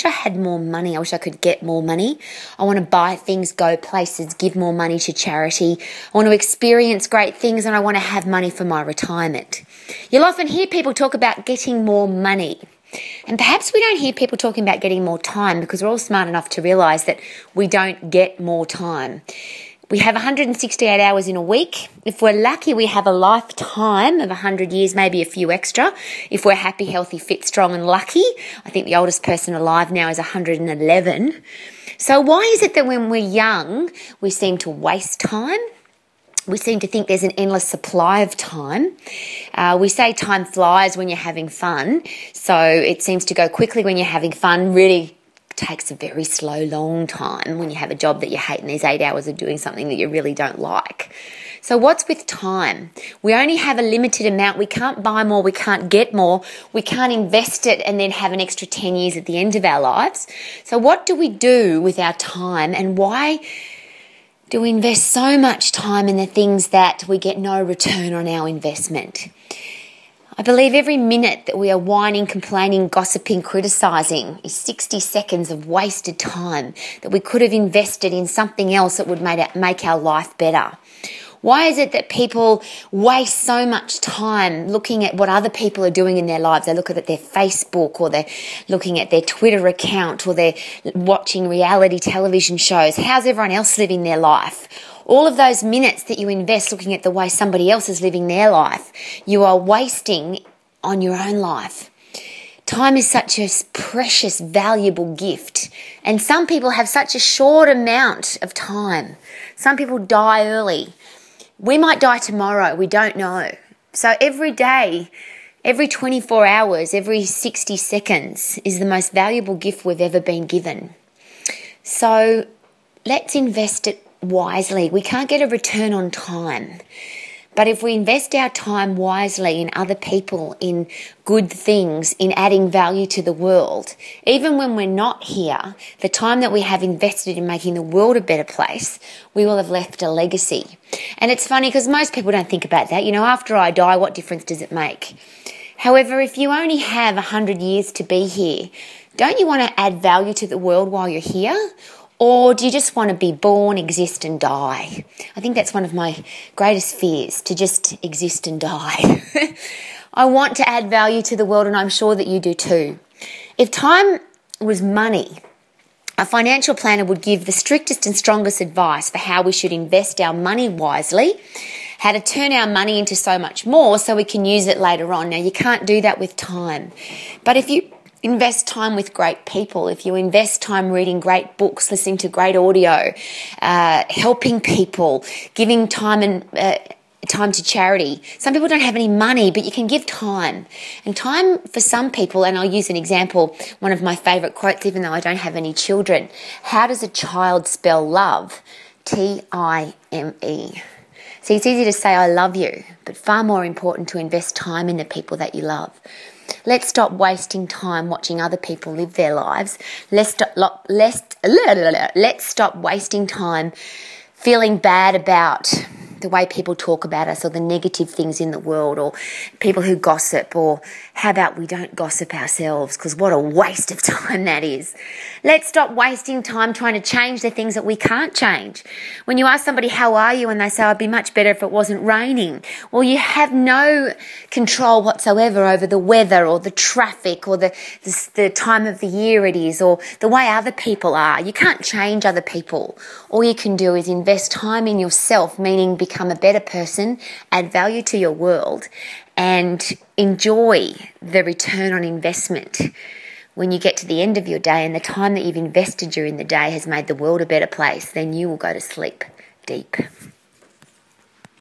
I had more money. I wish I could get more money. I want to buy things, go places, give more money to charity. I want to experience great things, and I want to have money for my retirement. You'll often hear people talk about getting more money. And perhaps we don't hear people talking about getting more time, because we're all smart enough to realise that we don't get more time. We have 168 hours in a week. If we're lucky, we have a lifetime of 100 years, maybe a few extra. If we're happy, healthy, fit, strong and lucky. I think the oldest person alive now is 111. So why is it that when we're young, we seem to waste time? We seem to think there's an endless supply of time. We say time flies when you're having fun. So it seems to go quickly when you're having fun. Really takes a very slow, long time when you have a job that you hate and there's 8 hours of doing something that you really don't like. So what's with time? We only have a limited amount. We can't buy more. We can't get more. We can't invest it and then have an extra 10 years at the end of our lives. So what do we do with our time, and why do we invest so much time in the things that we get no return on our investment? I believe every minute that we are whining, complaining, gossiping, criticising is 60 seconds of wasted time that we could have invested in something else that would make our life better. Why is it that people waste so much time looking at what other people are doing in their lives? They look at their Facebook, or they're looking at their Twitter account, or they're watching reality television shows. How's everyone else living their life? All of those minutes that you invest looking at the way somebody else is living their life, you are wasting on your own life. Time is such a precious, valuable gift. And some people have such a short amount of time. Some people die early. We might die tomorrow. We don't know. So every day, every 24 hours, every 60 seconds is the most valuable gift we've ever been given. So let's invest it wisely. We can't get a return on time. But if we invest our time wisely in other people, in good things, in adding value to the world, even when we're not here, the time that we have invested in making the world a better place, we will have left a legacy. And it's funny because most people don't think about that. You know, after I die, what difference does it make? However, if you only have 100 years to be here, don't you want to add value to the world while you're here? Or do you just want to be born, exist and die? I think that's one of my greatest fears, to just exist and die. I want to add value to the world, and I'm sure that you do too. If time was money, a financial planner would give the strictest and strongest advice for how we should invest our money wisely, how to turn our money into so much more so we can use it later on. Now, you can't do that with time. But if you invest time with great people, if you invest time reading great books, listening to great audio, helping people, giving time and time to charity. Some people don't have any money, but you can give time. And time for some people, and I'll use an example, one of my favourite quotes, even though I don't have any children. How does a child spell love? Time. See, it's easy to say I love you, but far more important to invest time in the people that you love. Let's stop wasting time watching other people live their lives. Let's stop wasting time feeling bad about the way people talk about us, or the negative things in the world, or people who gossip, or how about we don't gossip ourselves, because what a waste of time that is. Let's stop wasting time trying to change the things that we can't change. When you ask somebody, how are you? And they say, I'd be much better if it wasn't raining. Well, you have no control whatsoever over the weather, or the traffic, or the time of the year it is, or the way other people are. You can't change other people. All you can do is invest time in yourself, meaning become a better person, add value to your world, and enjoy the return on investment. When you get to the end of your day and the time that you've invested during the day has made the world a better place, then you will go to sleep deep.